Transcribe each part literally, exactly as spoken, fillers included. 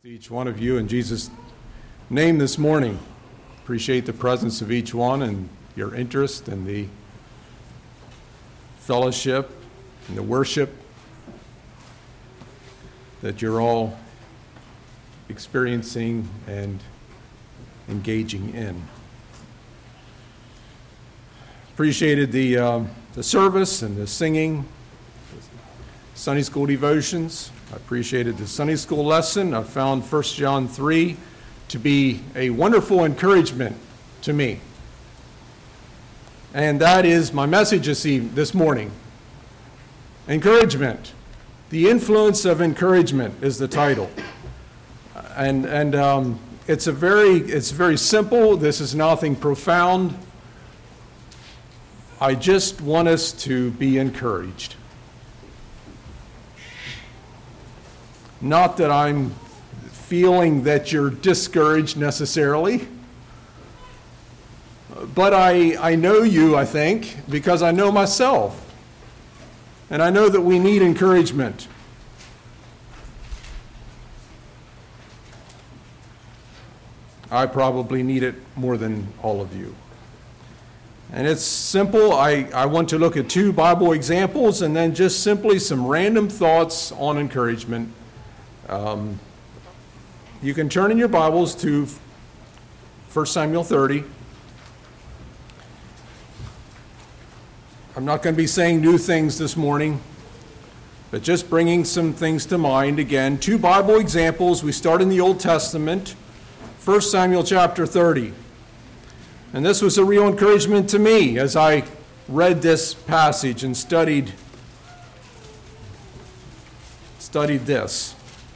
To each one of you in Jesus' name this morning. Appreciate the presence of each one and your interest and the fellowship and the worship that you're all experiencing and engaging in. Appreciated the um, the service and the singing, the Sunday school devotions. I appreciated the Sunday school lesson. I found First John three to be a wonderful encouragement to me. And that is my message this evening, this morning. Encouragement. The influence of encouragement is the title. And and um, it's a very it's very simple. This is nothing profound. I just want us to be encouraged. Not that I'm feeling that you're discouraged necessarily, but I, I know you, I think, because I know myself. And I know that we need encouragement. I probably need it more than all of you. And it's simple. I, I want to look at two Bible examples and then just simply some random thoughts on encouragement. Um, you can turn in your Bibles to First Samuel thirty. I'm not going to be saying new things this morning, but just bringing some things to mind again. Two Bible examples. We start in the Old Testament, First Samuel chapter thirty. And this was a real encouragement to me as I read this passage and studied, studied this.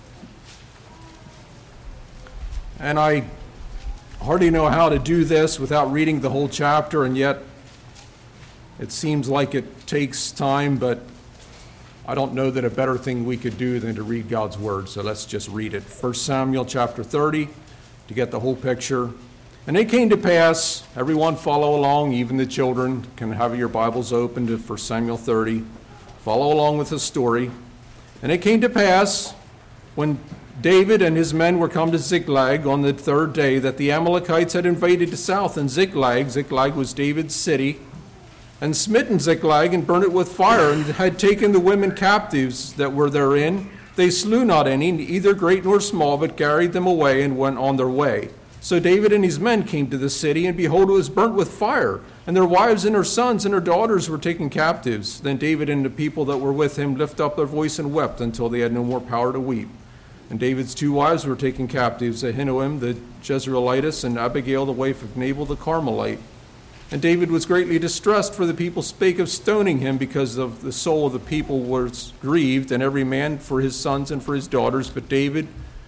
And I hardly know how to do this without reading the whole chapter, and yet it seems like it takes time, but I don't know that a better thing we could do than to read God's word. So let's just read it. First Samuel chapter thirty, to get the whole picture. And it came to pass, everyone follow along, even the children can have your Bibles open to First Samuel thirty. Follow along with the story. And it came to pass, when David and his men were come to Ziklag on the third day, that the Amalekites had invaded the south in Ziklag. Ziklag was David's city, and smitten Ziklag and burnt it with fire, and had taken the women captives that were therein. They slew not any, either great nor small, but carried them away and went on their way. So David and his men came to the city, and behold, it was burnt with fire, and their wives and their sons and their daughters were taken captives. Then David and the people that were with him lifted up their voice and wept until they had no more power to weep. And David's two wives were taken captives, Ahinoam the Jezreelitess, and Abigail the wife of Nabal the Carmelite. And David was greatly distressed, for the people spake of stoning him, because of the soul of the people was grieved, and every man for his sons and for his daughters. But David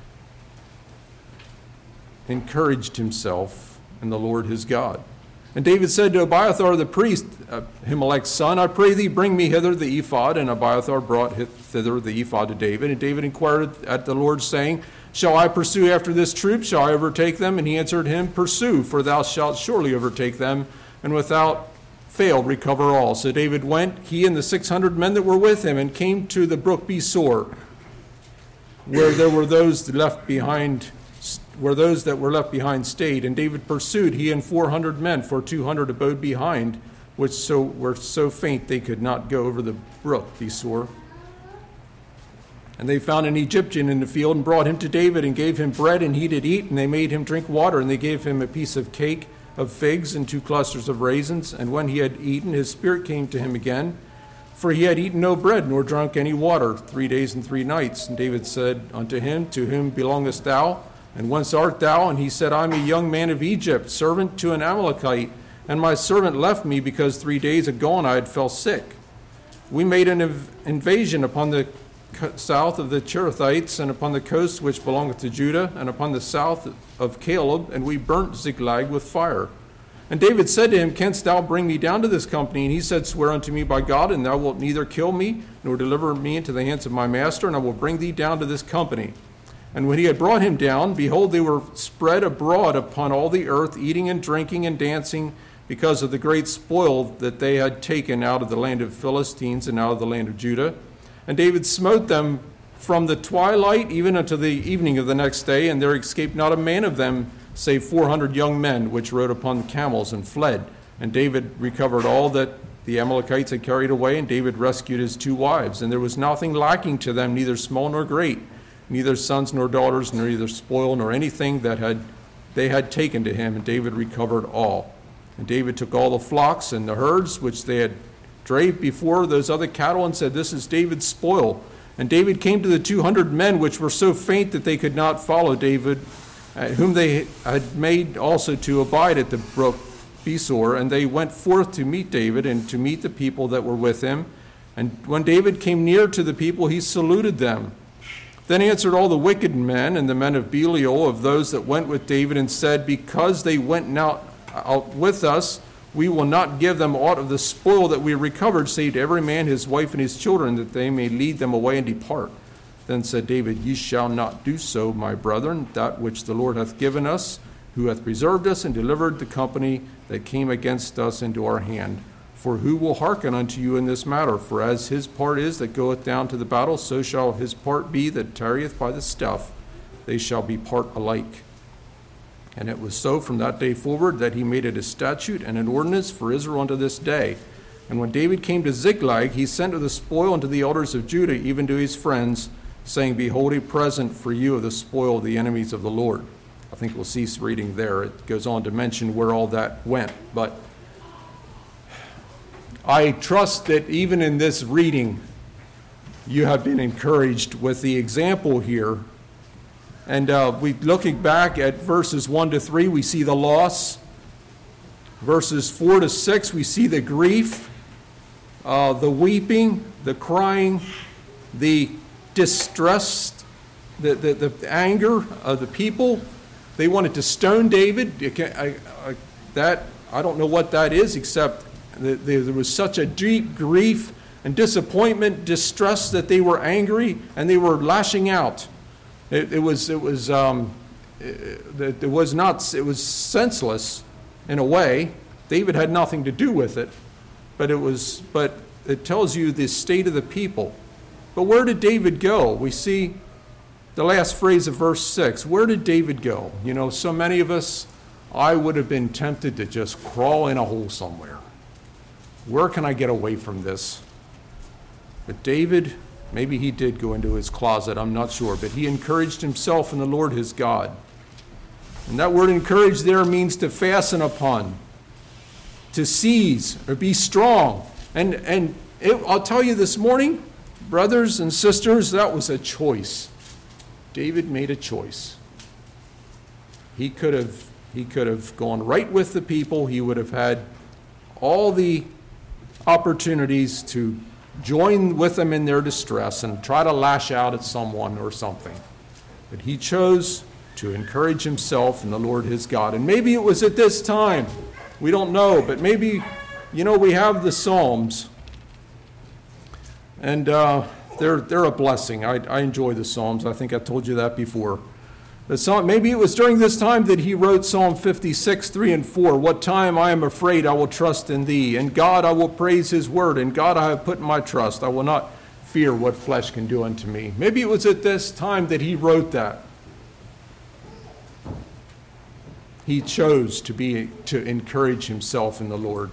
encouraged himself in the Lord his God. And David said to Abiathar the priest, Ahimelech's son, I pray thee, bring me hither the ephod. And Abiathar brought thither the ephod to David. And David inquired at the Lord, saying, Shall I pursue after this troop? Shall I overtake them? And he answered him, Pursue, for thou shalt surely overtake them, and without fail recover all. So David went, he and the six hundred men that were with him, and came to the brook Besor, where there were those left behind where those that were left behind stayed. And David pursued, he and four hundred men, for two hundred abode behind, which so were so faint they could not go over the brook Besor. And they found an Egyptian in the field, and brought him to David, and gave him bread, and he did eat, and they made him drink water, and they gave him a piece of cake of figs, and two clusters of raisins. And when he had eaten, his spirit came to him again, for he had eaten no bread, nor drunk any water, three days and three nights. And David said unto him, To whom belongest thou? And whence art thou? And he said, I am a young man of Egypt, servant to an Amalekite, and my servant left me, because three days agone I had fell sick. We made an inv- invasion upon the co- south of the Cherethites, and upon the coast which belongeth to Judah, and upon the south of Caleb, and we burnt Ziklag with fire. And David said to him, Canst thou bring me down to this company? And he said, Swear unto me by God, and thou wilt neither kill me, nor deliver me into the hands of my master, and I will bring thee down to this company. And when he had brought him down, behold, they were spread abroad upon all the earth, eating and drinking and dancing, because of the great spoil that they had taken out of the land of Philistines and out of the land of Judah. And David smote them from the twilight even unto the evening of the next day, and there escaped not a man of them, save four hundred young men, which rode upon camels and fled. And David recovered all that the Amalekites had carried away, and David rescued his two wives. And there was nothing lacking to them, neither small nor great, neither sons nor daughters, nor either spoil, nor anything that had they had taken to him. And David recovered all. And David took all the flocks and the herds which they had drave before those other cattle, and said, This is David's spoil. And David came to the two hundred men, which were so faint that they could not follow David, uh, whom they had made also to abide at the brook Besor. And they went forth to meet David and to meet the people that were with him. And when David came near to the people, he saluted them. Then answered all the wicked men and the men of Belial of those that went with David, and said, Because they went not out with us, we will not give them aught of the spoil that we recovered, save to every man his wife and his children, that they may lead them away and depart. Then said David, Ye shall not do so, my brethren, that which the Lord hath given us, who hath preserved us and delivered the company that came against us into our hand. For who will hearken unto you in this matter? For as his part is that goeth down to the battle, so shall his part be that tarrieth by the stuff. They shall be part alike. And it was so from that day forward that he made it a statute and an ordinance for Israel unto this day. And when David came to Ziklag, he sent of the spoil unto the elders of Judah, even to his friends, saying, Behold, a present for you of the spoil of the enemies of the Lord. I think we'll cease reading there. It goes on to mention where all that went. But I trust that even in this reading, you have been encouraged with the example here. And uh, we looking back at verses one to three, we see the loss. Verses four to six, we see the grief, uh, the weeping, the crying, the distress, the, the, the anger of the people. They wanted to stone David. I, I, that I don't know what that is, except that there was such a deep grief and disappointment, distress, that they were angry and they were lashing out. It, it was, it was, um, it, it was not, it was senseless in a way. David had nothing to do with it, but it was, but it tells you the state of the people. But where did David go? We see the last phrase of verse six. Where did David go? You know, so many of us, I would have been tempted to just crawl in a hole somewhere. Where can I get away from this? But David, maybe he did go into his closet, I'm not sure, but he encouraged himself in the Lord his God. And that word encourage there means to fasten upon, to seize, or be strong. And, and it, I'll tell you this morning, brothers and sisters, that was a choice. David made a choice. He could have, he could have gone right with the people. He would have had all the opportunities to join with them in their distress and try to lash out at someone or something. But he chose to encourage himself in the Lord his God. And maybe it was at this time. We don't know, but maybe, you know, we have the Psalms. And uh, they're they're a blessing. I, I enjoy the Psalms. I think I told you that before. The Psalm, maybe it was during this time that he wrote Psalm fifty-six, three and four. What time I am afraid, I will trust in thee. In God I will praise his word. In God I have put my trust. I will not fear what flesh can do unto me. Maybe it was at this time that he wrote that. He chose to be to encourage himself in the Lord.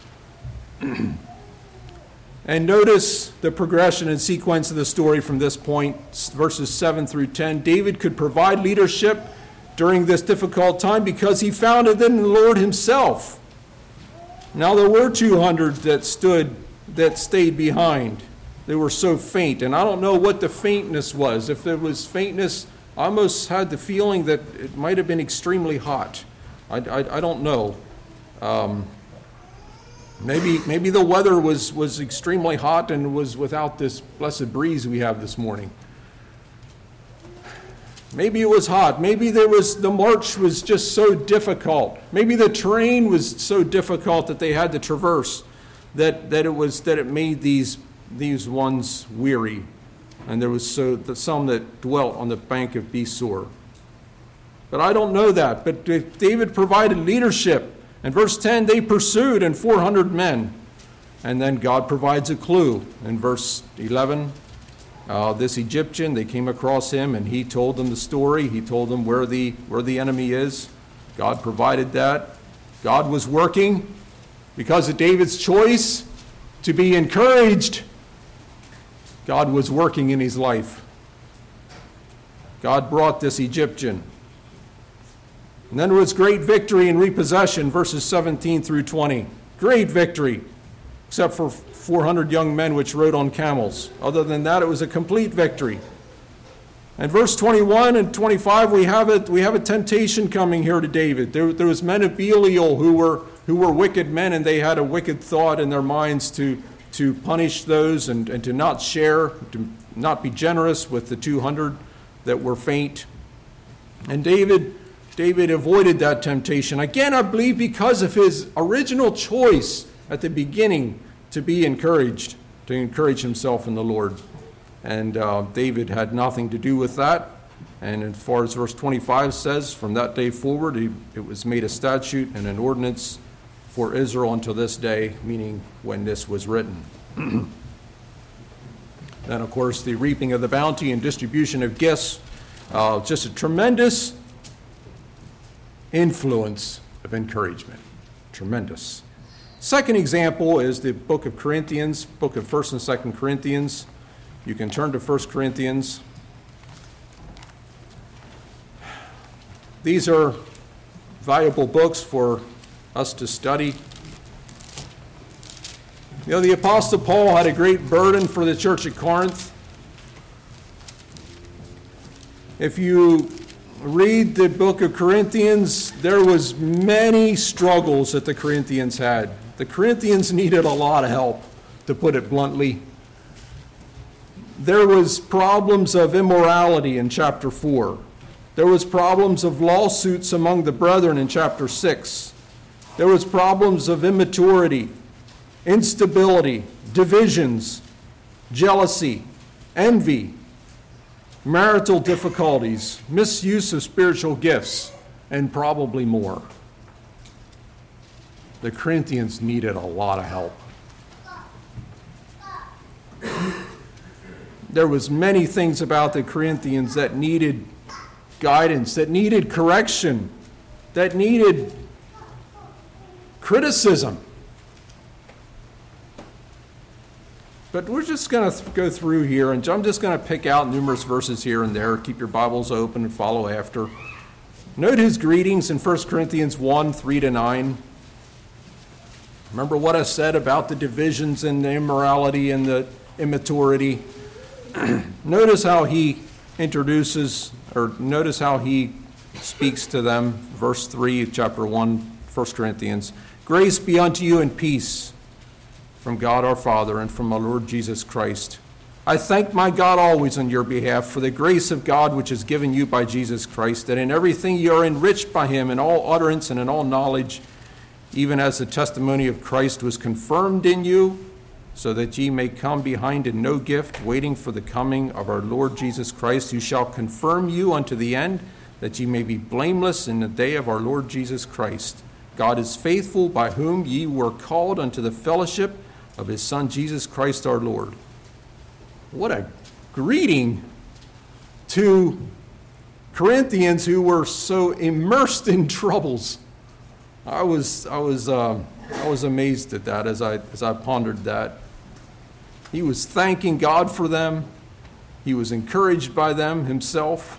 And notice the progression and sequence of the story from this point, verses seven through ten. David could provide leadership during this difficult time because he found it in the Lord himself. Now there were two hundred that stood, that stayed behind. They were so faint, and I don't know what the faintness was. If there was faintness, I almost had the feeling that it might have been extremely hot. I, I, I don't know. Um, maybe maybe the weather was, was extremely hot and was without this blessed breeze we have this morning. Maybe it was hot. Maybe there was the march was just so difficult. Maybe the terrain was so difficult that they had to traverse that, that it was that it made these these ones weary. And there was so that some that dwelt on the bank of Besor. But I don't know that. But David provided leadership. In verse ten, they pursued, and four hundred men. And then God provides a clue. In verse eleven, uh, this Egyptian. They came across him, and he told them the story. He told them where the, where the enemy is. God provided that. God was working because of David's choice to be encouraged. God was working in his life. God brought this Egyptian. And then there was great victory and repossession, verses seventeen through twenty. Great victory, except for four hundred young men which rode on camels. Other than that, it was a complete victory. And verse twenty-one and twenty-five, we have it. We have a temptation coming here to David. There, there was men of Belial who were who were wicked men, and they had a wicked thought in their minds to to punish those and, and to not share, to not be generous with the two hundred that were faint. And David, David avoided that temptation. Again, I believe because of his original choice at the beginning to be encouraged, to encourage himself in the Lord. And uh, David had nothing to do with that. And as far as verse twenty-five says, from that day forward, he, it was made a statute and an ordinance for Israel until this day, meaning when this was written. Then, of course, the reaping of the bounty and distribution of gifts, uh, just a tremendous influence of encouragement. Tremendous. Second example is the book of Corinthians, book of First and Second Corinthians. You can turn to First Corinthians. These are valuable books for us to study. You know, the Apostle Paul had a great burden for the church at Corinth. If you read the book of Corinthians, there was many struggles that the Corinthians had. The Corinthians needed a lot of help, to put it bluntly. There was problems of immorality in chapter four. There was problems of lawsuits among the brethren in chapter six. There was problems of immaturity, instability, divisions, jealousy, envy, marital difficulties, misuse of spiritual gifts, and probably more. The Corinthians needed a lot of help. There was many things about the Corinthians that needed guidance, that needed correction, that needed criticism. But we're just going to go through here, and I'm just going to pick out numerous verses here and there. Keep your Bibles open and follow after. Note his greetings in First Corinthians one, three to nine. Remember what I said about the divisions and the immorality and the immaturity. Notice how he introduces, or notice how he speaks to them. Verse three of chapter one, First Corinthians. Grace be unto you and peace from God our Father and from our Lord Jesus Christ. I thank my God always on your behalf for the grace of God which is given you by Jesus Christ, that in everything you are enriched by him in all utterance and in all knowledge, even as the testimony of Christ was confirmed in you, so that ye may come behind in no gift, waiting for the coming of our Lord Jesus Christ, who shall confirm you unto the end, that ye may be blameless in the day of our Lord Jesus Christ. God is faithful, by whom ye were called unto the fellowship of his Son, Jesus Christ our Lord. What a greeting to Corinthians who were so immersed in troubles. I was I was uh, I was amazed at that as I as I pondered that. He was thanking God for them. He was encouraged by them himself.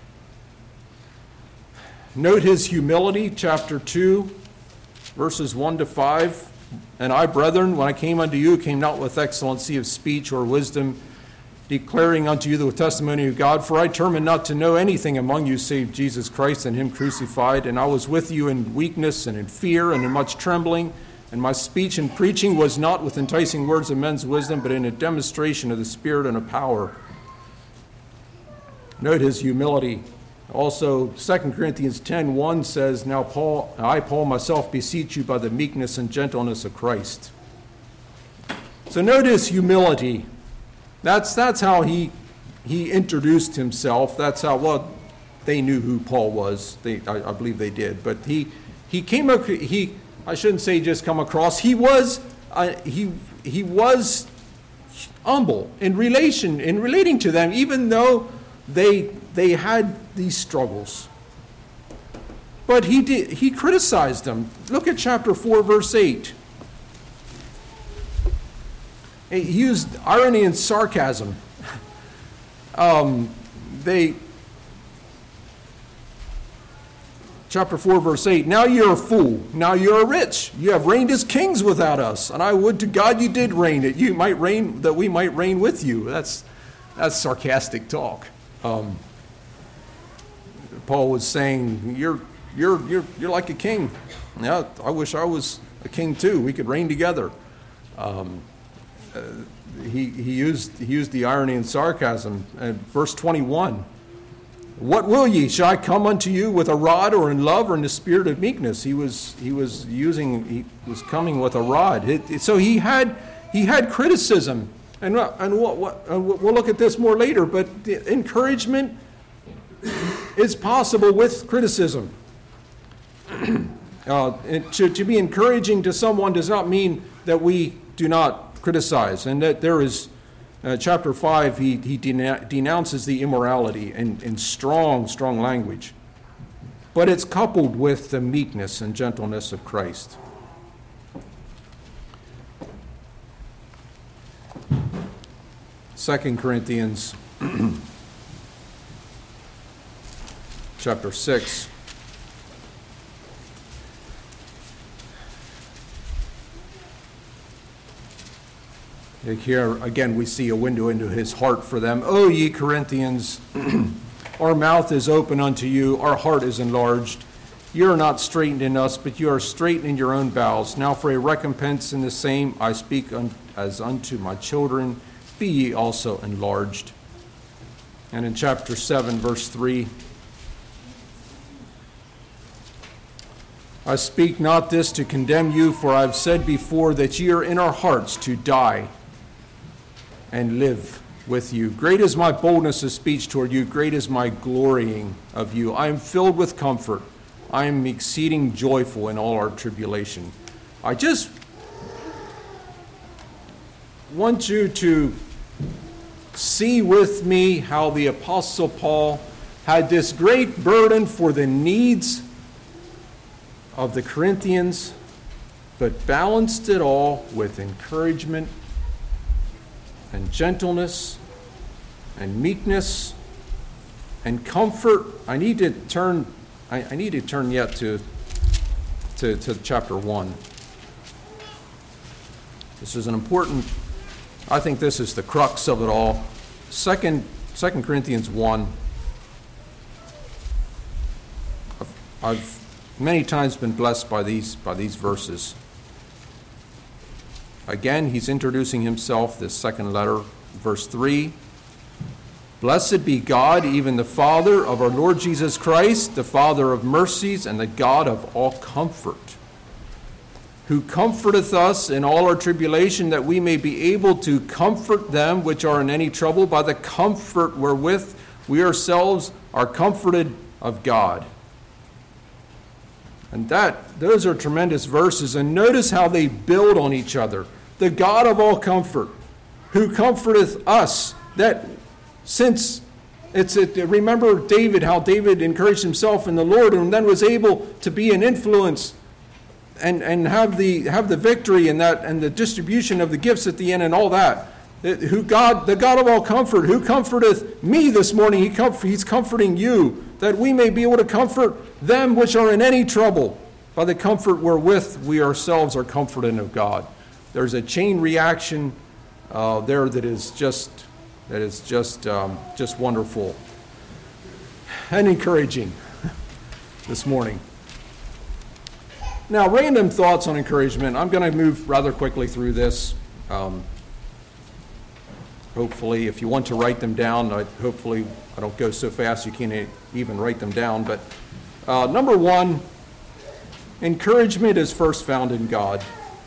Note his humility, chapter two, verses one to five. And I, brethren, when I came unto you, came not with excellency of speech or wisdom, declaring unto you the testimony of God. For I determined not to know anything among you save Jesus Christ and him crucified. And I was with you in weakness and in fear and in much trembling. And my speech and preaching was not with enticing words of men's wisdom, but in a demonstration of the Spirit and of power. Note his humility. Also, Second Corinthians ten one says, Now Paul, I, Paul, myself beseech you by the meekness and gentleness of Christ. So notice humility. That's that's how he he introduced himself. That's how, well, they knew who Paul was. They, I, I believe they did. But he he came he I shouldn't say just come across. He was uh, he he was humble in relation, in relating to them, even though they, they had these struggles. But he did, he criticized them. Look at chapter four, verse eight. He used irony and sarcasm. Um, they, chapter four, verse eight, now you're a fool, now you're rich. You have reigned as kings without us, and I would to God you did reign, that you might reign, that we might reign with you. That's, that's sarcastic talk. Um, Paul was saying, you're, you're, you're, you're like a king. Yeah, I wish I was a king too. We could reign together. Um, uh, he, he used, he used the irony and sarcasm. Uh, verse twenty-one, what will ye? Shall I come unto you with a rod, or in love, or in the spirit of meekness? He was, he was using, he was coming with a rod. It, it, so he had, he had criticism. And, and what, what, uh, we'll look at this more later, but the encouragement is possible with criticism. uh, it, to, to be encouraging to someone does not mean that we do not criticize. And that there is, uh, chapter five, he, he dena- denounces the immorality in, in strong, strong language. But it's coupled with the meekness and gentleness of Christ. Second Corinthians chapter six. Here again we see a window into his heart for them. O ye Corinthians, our mouth is open unto you, our heart is enlarged. You are not straitened in us, but you are straitened in your own bowels. Now for a recompense in the same I speak un- as unto my children, be ye also enlarged. And in chapter seven, verse three, I speak not this to condemn you, for I have said before that ye are in our hearts to die and live with you. Great is my boldness of speech toward you, great is my glorying of you. I am filled with comfort. I am exceeding joyful in all our tribulation. I just want you to see with me how the Apostle Paul had this great burden for the needs of the Corinthians, but balanced it all with encouragement and gentleness and meekness and comfort. I need to turn I, I need to turn yet to, to to chapter one. This is an important, I think this is the crux of it all. Second Second Corinthians one. I've, I've many times been blessed by these by these verses. Again, he's introducing himself, this second letter, verse three. Blessed be God, even the Father of our Lord Jesus Christ, the Father of mercies and the God of all comfort, who comforteth us in all our tribulation, that we may be able to comfort them which are in any trouble by the comfort wherewith we ourselves are comforted of God. And that, those are tremendous verses, and notice how they build on each other. The God of all comfort, who comforteth us, that since it's, it, remember David, how David encouraged himself in the Lord and then was able to be an influence and, and have the have the victory and that and the distribution of the gifts at the end and all that. Who God, the God of all comfort, who comforteth me this morning, he comfort, he's comforting you, that we may be able to comfort them which are in any trouble by the comfort wherewith we ourselves are comforted of God. There's a chain reaction uh, there that is just that is just um, just wonderful and encouraging this morning. Now, random thoughts on encouragement. I'm going to move rather quickly through this. Um, hopefully, if you want to write them down, I, hopefully I don't go so fast you can't even write them down. But uh, number one, encouragement is first found in God.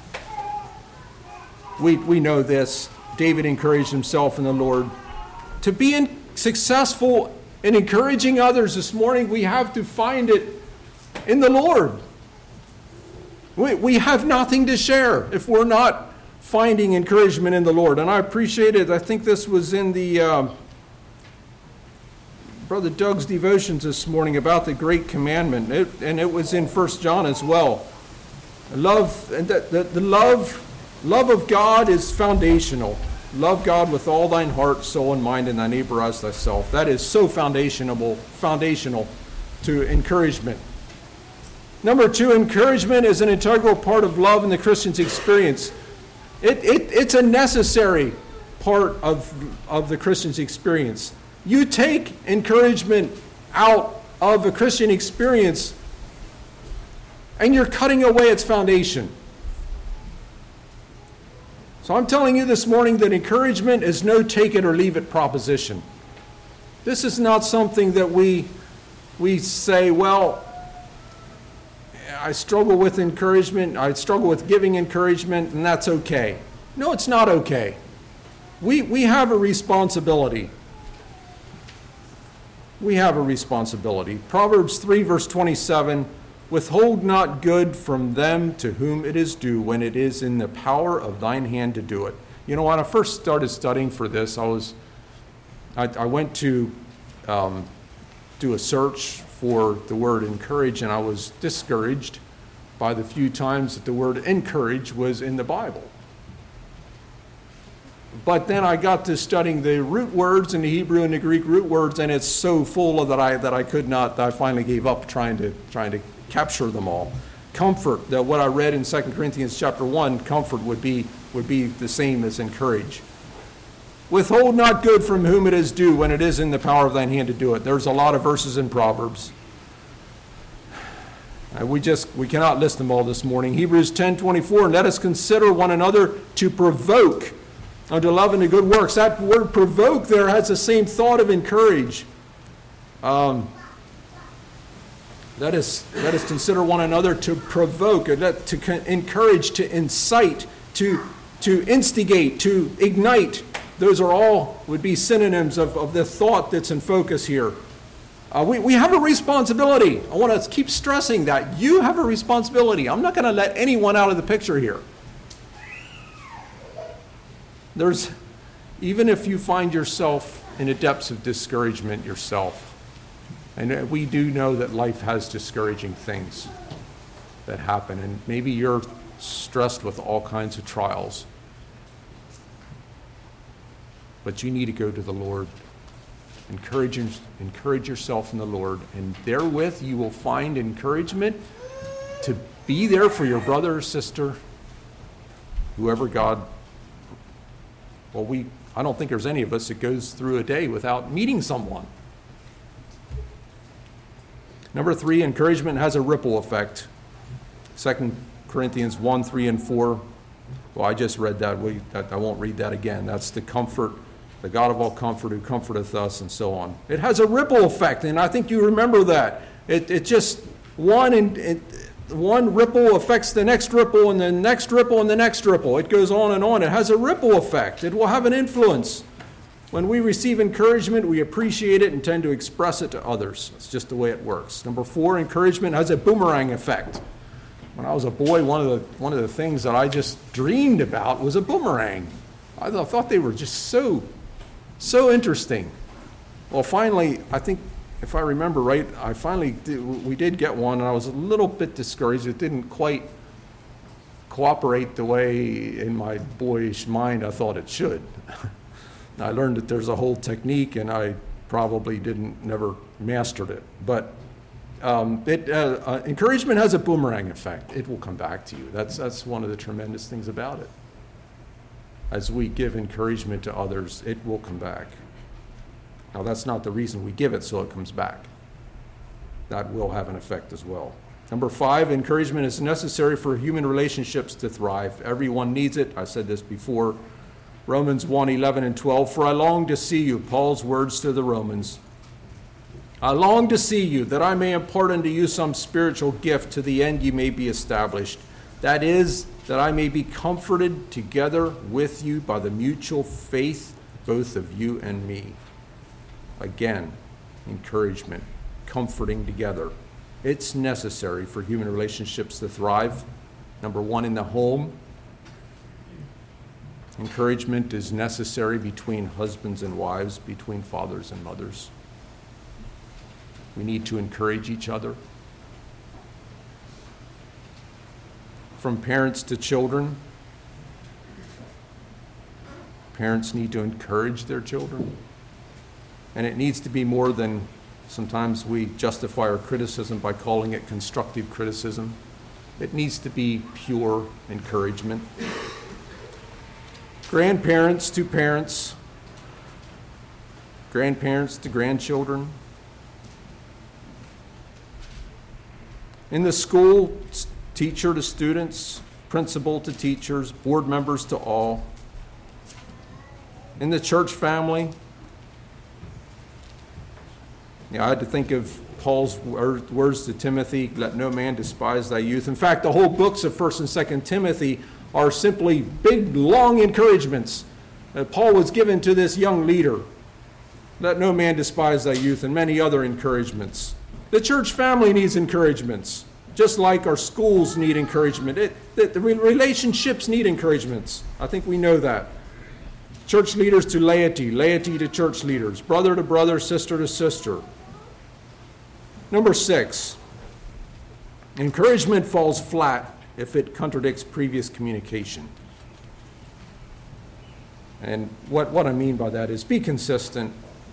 We we know this. David encouraged himself in the Lord. To be in, successful in encouraging others this morning, we have to find it in the Lord. We, we have nothing to share if we're not finding encouragement in the Lord. And I appreciate it. I think this was in the uh, Brother Doug's devotions this morning about the great commandment. It, and it was in First John as well. Love, and the, the, the love, love of God is foundational. Love God with all thine heart, soul, and mind, and thy neighbor as thyself. That is so foundational, foundational to encouragement. Number two, encouragement is an integral part of love in the Christian's experience. It, it, it's a necessary part of, of the Christian's experience. You take encouragement out of a Christian experience, and you're cutting away its foundation. So I'm telling you this morning that encouragement is no take it or leave it proposition. This is not something that we, we say, well, I struggle with encouragement, I struggle with giving encouragement, and that's okay. No, it's not okay. We, we have a responsibility. We have a responsibility. Proverbs three, verse twenty-seven, withhold not good from them to whom it is due when it is in the power of thine hand to do it. You know, when I first started studying for this, I was, I, I went to um, do a search for the word encourage, and I was discouraged by the few times that the word encourage was in the Bible. But then I got to studying the root words in the Hebrew and the Greek root words, and it's so full of that I that I could not, that I finally gave up trying to trying to capture them all. Comfort, that what I read in Second Corinthians chapter one, comfort would be would be the same as encourage. Withhold not good from whom it is due when it is in the power of thine hand to do it. There's a lot of verses in Proverbs. And we just we cannot list them all this morning. Hebrews ten twenty-four, and let us consider one another to provoke unto love and to good works. That word provoke there has the same thought of encourage. Um, let us let us consider one another to provoke, to encourage, to incite, to to instigate, to ignite. Those are all would be synonyms of, of the thought that's in focus here. Uh, we, we have a responsibility. I want to keep stressing that. You have a responsibility. I'm not going to let anyone out of the picture here. There's, even if you find yourself in the depths of discouragement yourself, and we do know that life has discouraging things that happen, and maybe you're stressed with all kinds of trials, but you need to go to the Lord. Encourage, encourage yourself in the Lord, and therewith you will find encouragement to be there for your brother or sister, whoever God. Well, we I don't think there's any of us that goes through a day without meeting someone. Number three, encouragement has a ripple effect. Second Corinthians one, three, and four. Well, I just read that. We, I won't read that again. That's the comfort, the God of all comfort who comforteth us, and so on. It has a ripple effect, and I think you remember that. It, it just, one, and it, one ripple affects the next ripple, and the next ripple, and the next ripple. It goes on and on. It has a ripple effect. It will have an influence. When we receive encouragement, we appreciate it and tend to express it to others. That's just the way it works. Number four, encouragement has a boomerang effect. When I was a boy, one of the one of the things that I just dreamed about was a boomerang. I thought they were just so, so interesting. Well, finally, I think, if I remember right, I finally did, we did get one, and I was a little bit discouraged. It didn't quite cooperate the way in my boyish mind I thought it should. I learned that there's a whole technique, and I probably didn't never mastered it. But um, it, uh, uh, encouragement has a boomerang effect. It will come back to you. That's that's one of the tremendous things about it. As we give encouragement to others, it will come back. Now, that's not the reason we give it, so it comes back. That will have an effect as well. Number five, encouragement is necessary for human relationships to thrive. Everyone needs it. I said this before. Romans one, eleven and twelve, for I long to see you, Paul's words to the Romans. I long to see you, that I may impart unto you some spiritual gift, to the end you may be established. That is, that I may be comforted together with you by the mutual faith, both of you and me. Again, encouragement, comforting together. It's necessary for human relationships to thrive. Number one, in the home. Encouragement is necessary between husbands and wives, between fathers and mothers. We need to encourage each other. From parents to children, parents need to encourage their children. And it needs to be more than, sometimes we justify our criticism by calling it constructive criticism. It needs to be pure encouragement. Grandparents to parents, grandparents to grandchildren. In the school, teacher to students, principal to teachers, board members to all. In the church family, yeah, I had to think of Paul's words to Timothy, let no man despise thy youth. In fact, the whole books of First and Second Timothy are simply big, long encouragements that Paul was given to this young leader. Let no man despise thy youth, and many other encouragements. The church family needs encouragements, just like our schools need encouragement. It, the, the relationships need encouragements. I think we know that. Church leaders to laity, laity to church leaders, brother to brother, sister to sister. Number six, encouragement falls flat if it contradicts previous communication. And what, what I mean by that is be consistent.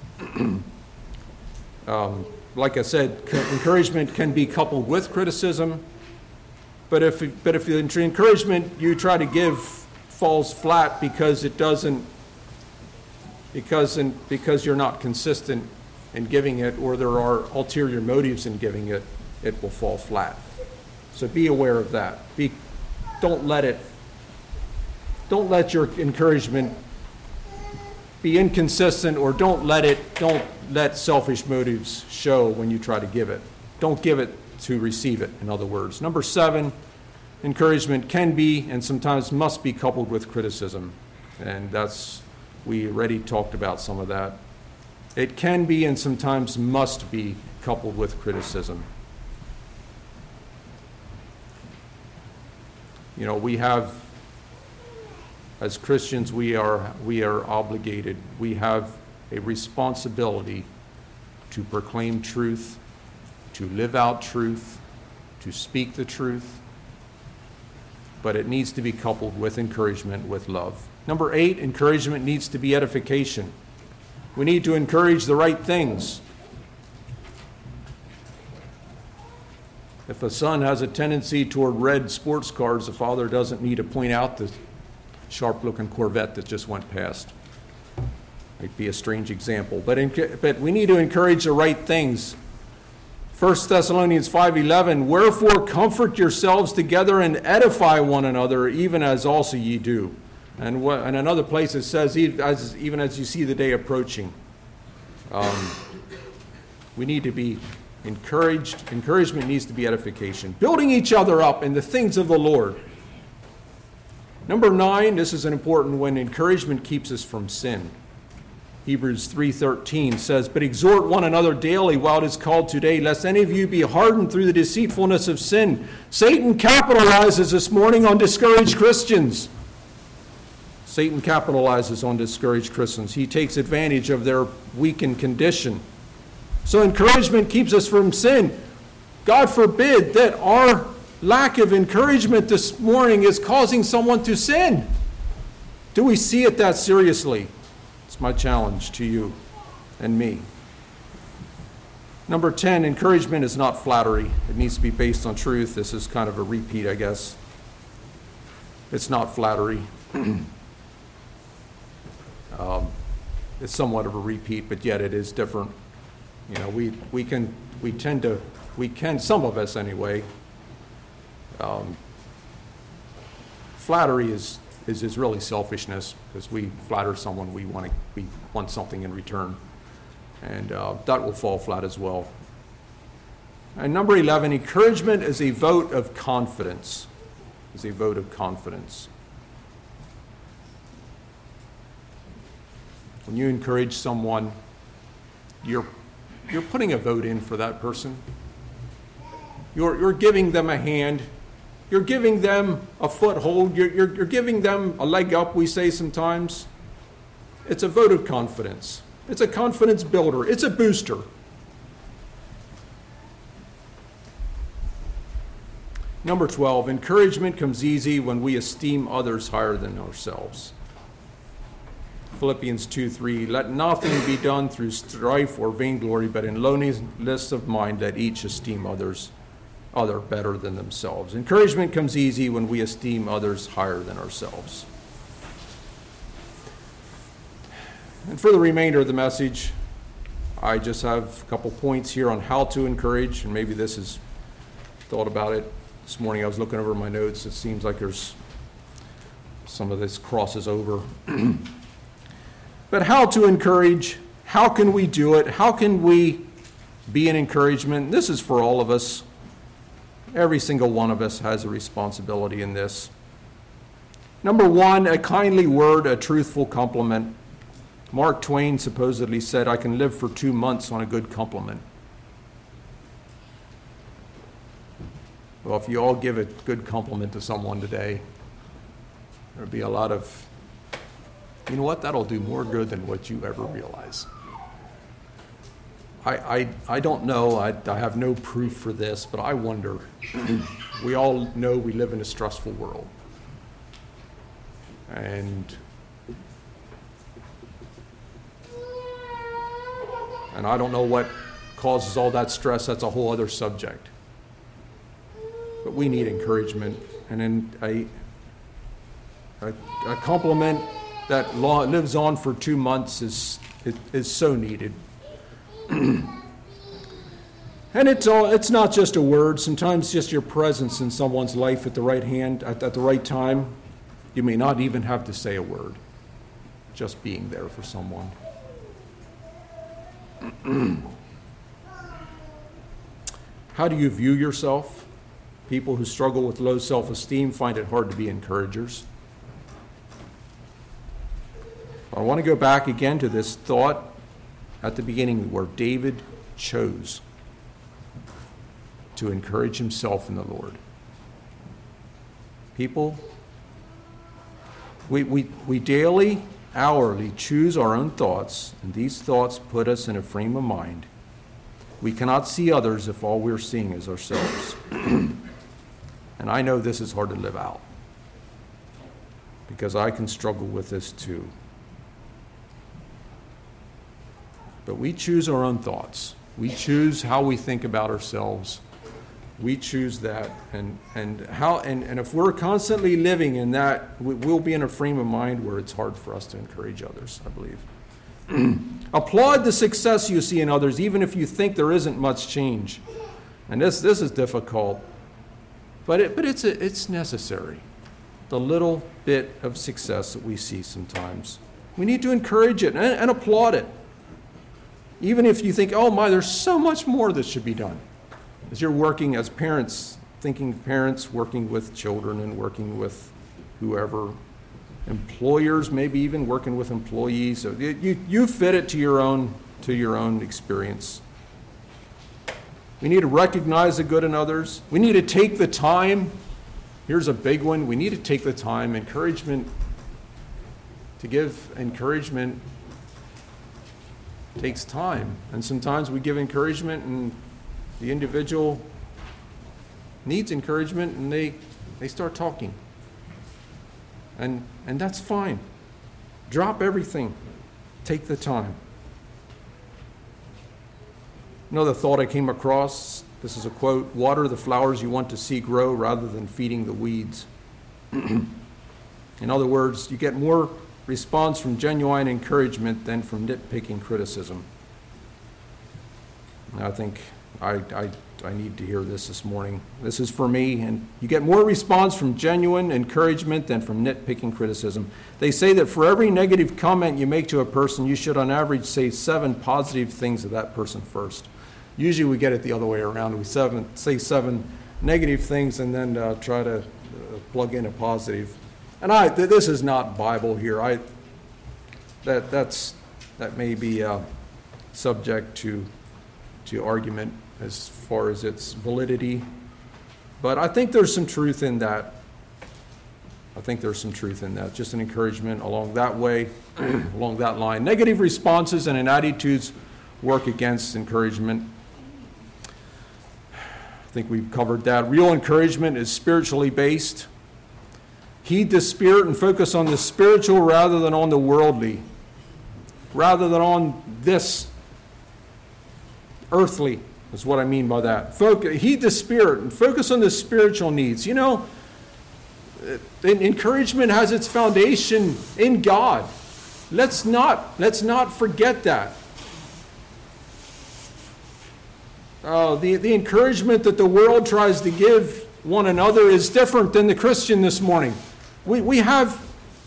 um, like I said, encouragement can be coupled with criticism, but if, but if the encouragement you try to give falls flat because it doesn't, because, in, because you're not consistent in giving it, or there are ulterior motives in giving it, it will fall flat. So be aware of that. Be, don't let it, don't let your encouragement be inconsistent, or don't let it, don't let selfish motives show when you try to give it. Don't give it to receive it, in other words. Number seven, encouragement can be and sometimes must be coupled with criticism. And that's, we already talked about some of that. It can be and sometimes must be coupled with criticism. You know, we have, as Christians, we are we are obligated. We have a responsibility to proclaim truth, to live out truth, to speak the truth. But it needs to be coupled with encouragement, with love. Number eight, encouragement needs to be edification. We need to encourage the right things. If a son has a tendency toward red sports cars, the father doesn't need to point out the sharp-looking Corvette that just went past. Might be a strange example, but, in, but we need to encourage the right things. First Thessalonians five eleven, wherefore comfort yourselves together and edify one another, even as also ye do. And, what, and another place it says, as, even as you see the day approaching. Um, we need to be encouraged. Encouragement needs to be edification. Building each other up in the things of the Lord. Number nine, this is an important one. Encouragement keeps us from sin. Hebrews three thirteen says, but exhort one another daily while it is called today, lest any of you be hardened through the deceitfulness of sin. Satan capitalizes this morning on discouraged Christians. Satan capitalizes on discouraged Christians. He takes advantage of their weakened condition. So encouragement keeps us from sin. God forbid that our lack of encouragement this morning is causing someone to sin. Do we see it that seriously? It's my challenge to you and me. Number ten, encouragement is not flattery. It needs to be based on truth. This is kind of a repeat, I guess. It's not flattery. Um, it's somewhat of a repeat, but yet it is different. You know, we we can we tend to we can some of us anyway. Um, flattery is, is is really selfishness, because we flatter someone, we want to we want something in return, and uh, that will fall flat as well. And number eleven, encouragement is a vote of confidence. Is a vote of confidence. When you encourage someone, you're, you're putting a vote in for that person. You're, you're giving them a hand. You're you're giving them a foothold. You're, you're, you're giving them a leg up, we say sometimes. It's a vote of confidence. It's a confidence builder. It's a booster. Number twelve, encouragement comes easy when we esteem others higher than ourselves. Philippians two three, let nothing be done through strife or vainglory, but in lowliness of mind let each esteem others other better than themselves. Encouragement comes easy when we esteem others higher than ourselves. And for the remainder of the message, I just have a couple points here on how to encourage, and maybe this is thought about it this morning. I was looking over my notes. It seems like there's some of this crosses over. But how to encourage, how can we do it? How can we be an encouragement? This is for all of us. Every single one of us has a responsibility in this. Number one, a kindly word, a truthful compliment. Mark Twain supposedly said, I can live for two months on a good compliment. Well, if you all give a good compliment to someone today, there'll be a lot of, you know what, that'll do more good than what you ever realize. I, I, I don't know, I, I have no proof for this, but I wonder, we all know we live in a stressful world. And, and I don't know what causes all that stress, that's a whole other subject. But we need encouragement, and then a, a, a compliment that lives on for two months is, is, is so needed. And it's all, it's not just a word. Sometimes just your presence in someone's life at the right hand, at, at the right time. You may not even have to say a word. Just being there for someone. How do you view yourself? People who struggle with low self-esteem find it hard to be encouragers. I want to go back again to this thought at the beginning where David chose to encourage himself in the Lord. People, we, we, we daily, hourly choose our own thoughts, and these thoughts put us in a frame of mind. We cannot see others if all we're seeing is ourselves. And I know this is hard to live out because I can struggle with this too. But we choose our own thoughts. We choose how we think about ourselves. We choose that. And and how and, and if we're constantly living in that, we, we'll be in a frame of mind where it's hard for us to encourage others, I believe. Applaud the success you see in others, even if you think there isn't much change. And this this is difficult. But it, but it's a, it's necessary. The little bit of success that we see sometimes. We need to encourage it and, and applaud it. Even if you think, oh my, there's so much more that should be done. As you're working as parents, thinking parents, working with children and working with whoever, employers, maybe even working with employees. So you, you fit it to your own, to your own experience. We need to recognize the good in others. We need to take the time. Here's a big one. We need to take the time. Encouragement, to give encouragement takes time. And sometimes we give encouragement and the individual needs encouragement and they, they start talking. And, and that's fine. Drop everything. Take the time. Another thought I came across, this is a quote, water the flowers you want to see grow rather than feeding the weeds. In other words, you get more response from genuine encouragement than from nitpicking criticism. And I think I, I, I need to hear this this morning. This is for me, and you get more response from genuine encouragement than from nitpicking criticism. They say that for every negative comment you make to a person, you should on average say seven positive things of that person first. Usually we get it the other way around. We seven, say seven negative things and then uh, try to uh, plug in a positive. And I, th- this is not Bible here. I, that that's that may be uh, subject to to argument as far as its validity. But I think there's some truth in that. I think there's some truth in that. Just an encouragement along that way, along that line. Negative responses and attitudes work against encouragement. I think we've covered that. Real encouragement is spiritually based. Heed the Spirit and focus on the spiritual rather than on the worldly, rather than on this earthly, is what I mean by that. Focus, heed the Spirit and focus on the spiritual needs. You know, encouragement has its foundation in God. Let's not, let's not forget that. Uh, the, the encouragement that the world tries to give one another is different than the Christian this morning. We, we have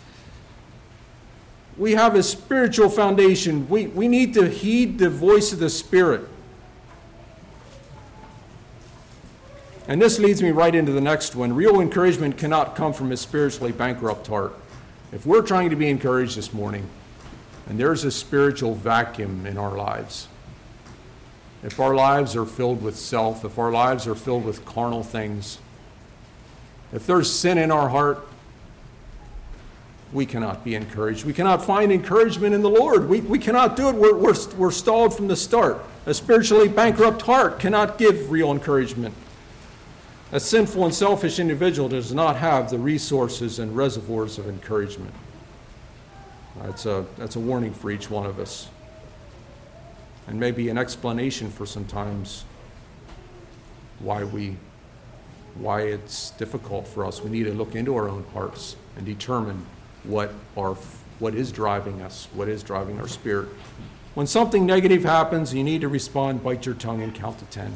we have a spiritual foundation. We, we need to heed the voice of the Spirit. And this leads me right into the next one. Real encouragement cannot come from a spiritually bankrupt heart. If we're trying to be encouraged this morning, and there's a spiritual vacuum in our lives, if our lives are filled with self, if our lives are filled with carnal things, if there's sin in our heart, we cannot be encouraged. We cannot find encouragement in the Lord. We, we cannot do it. We're, we're, we're stalled from the start. A spiritually bankrupt heart cannot give real encouragement. A sinful and selfish individual does not have the resources and reservoirs of encouragement. That's a, that's a warning for each one of us. And maybe an explanation for sometimes why we, why it's difficult for us. We need to look into our own hearts and determine what our, what is driving us, what is driving our spirit. When something negative happens, you need to respond, bite your tongue, and count to ten.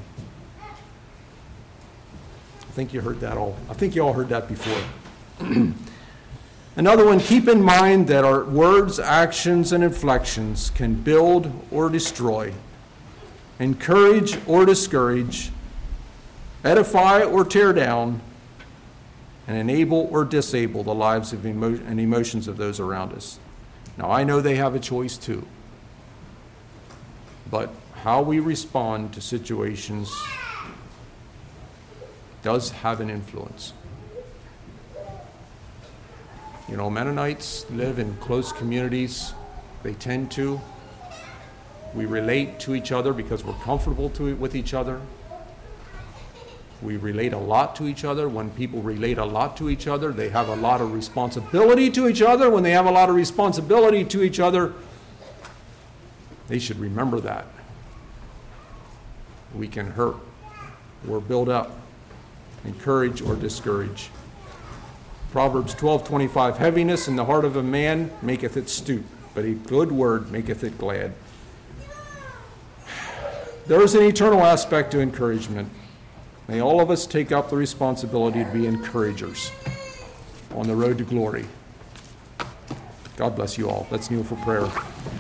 I think you heard that all. I think you all heard that before. Another one, keep in mind that our words, actions, and inflections can build or destroy, encourage or discourage, edify or tear down, and enable or disable the lives of emo- and emotions of those around us. Now, I know they have a choice too, but how we respond to situations does have an influence. You know, Mennonites live in close communities. They tend to. We relate to each other because we're comfortable to, with each other. We relate a lot to each other. When people relate a lot to each other, they have a lot of responsibility to each other. When they have a lot of responsibility to each other, they should remember that. We can hurt or build up, encourage or discourage. Proverbs twelve twenty-five, heaviness in the heart of a man maketh it stoop, but a good word maketh it glad. There is an eternal aspect to encouragement. May all of us take up the responsibility to be encouragers on the road to glory. God bless you all. Let's kneel for prayer.